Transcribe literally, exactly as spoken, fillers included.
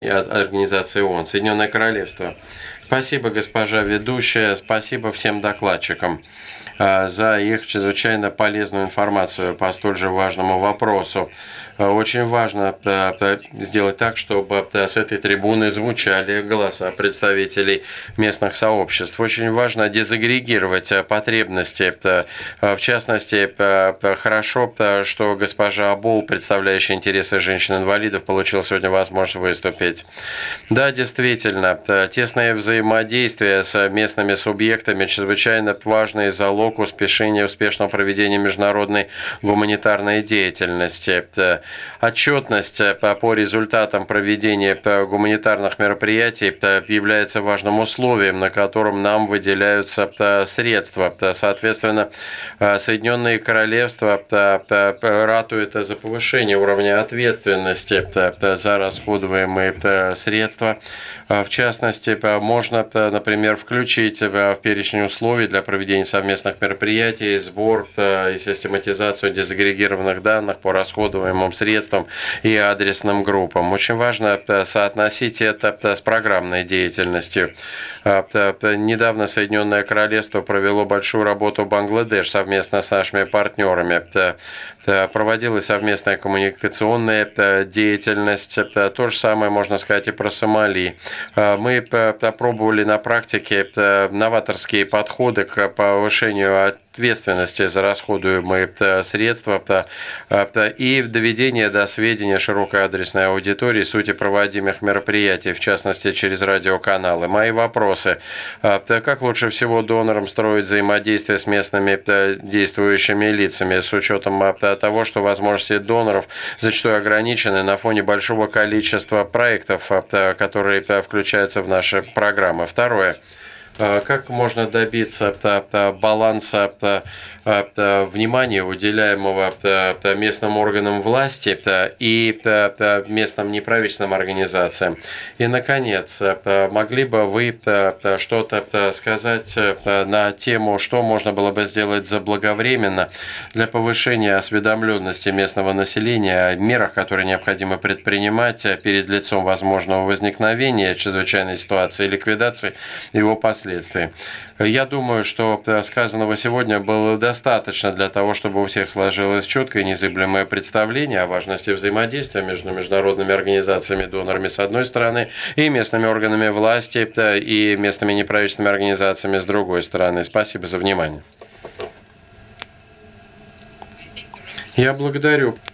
от Организации ООН, Соединенное Королевство. Спасибо, госпожа ведущая, спасибо всем докладчикам а, за их чрезвычайно полезную информацию по столь же важному вопросу. А, Очень важно а, а, сделать так, чтобы а, с этой трибуны звучали голоса представителей местных сообществ. Очень важно дезагрегировать а, потребности. а, а, В частности, а, а, хорошо, а, что госпожа Абул, представляющая интересы женщин-инвалидов, получила сегодня возможность выступить. Да, действительно, т- тесное взаимодействие с местными субъектами чрезвычайно важный залог успешения, успешного проведения международной гуманитарной деятельности. Т- Отчетность э, по по результатам проведения э, гуманитарных мероприятий э, является важным условием, на котором нам выделяются э, средства. Т- Соответственно, э, Соединенные Королевства э, э, ратует за повышение уровня ответственности э, за расходуемые э, средства. А, В частности, э, можно, э, например, включить э, в перечень условий для проведения совместных мероприятий сбор э, и систематизацию дезагрегированных данных по расходуемым средствам и адресным группам. Очень важно э, соотносить это э, с программной деятельностью. А, т- т- Недавно Соединенное Королевство провело большую работу в Бангладеш совместно с нашими партнерами. Т- т- Проводилась совместная коммуникационная т- деятельность. Т- То же самое можно сказать и про Сомали. А, Мы п- попробовали на практике т- новаторские подходы к повышению ответственности за расходуемые т- средства т- а, т- и доведение до сведения широкой адресной аудитории сути проводимых мероприятий, в частности через радиоканалы. Мои вопросы. А, т- Как лучше всего донорам строить взаимодействие с местными т- действующими лицами с учетом а, т- того, что возможности доноров зачастую ограничены на фоне большого количества проектов, а, т- которые т- включаются в наши программы? Второе. А, Как можно добиться т- т- баланса т- а, т- внимания, уделяемого т- т- местным органам власти т- и т- т- местным неправительственным организациям? И, наконец, т- могли бы вы т- т- что-то т- сказать т- на тему, что можно было бы сделать заблаговременно для повышения осведомленности местного населения о мерах, которые необходимо предпринимать перед лицом возможного возникновения чрезвычайной ситуации и ликвидации его последствий? Я думаю, что э, сказанного сегодня было достаточно для того, чтобы у всех сложилось четкое и незыблемое представление о важности взаимодействия между международными организациями, донорами с одной стороны, и местными органами власти э, и местными неправительственными организациями с другой стороны. Спасибо за внимание. Я благодарю.